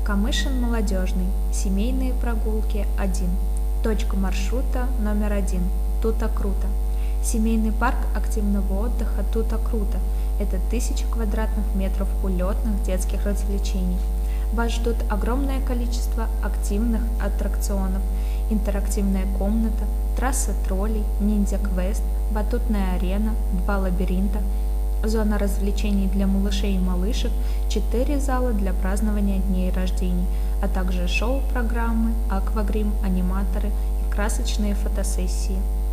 Камышин молодежный. Семейные прогулки 1. Точка маршрута номер 1. Тута Круто. Семейный парк активного отдыха Тута Круто. Это 1000 квадратных метров улетных детских развлечений. Вас ждут огромное количество активных аттракционов, интерактивная комната, трасса троллей, ниндзя-квест, батутная арена, 2 лабиринта, зона развлечений для малышей и малышек, 4 зала для празднования дней рождений, а также шоу-программы, аквагрим, аниматоры и красочные фотосессии.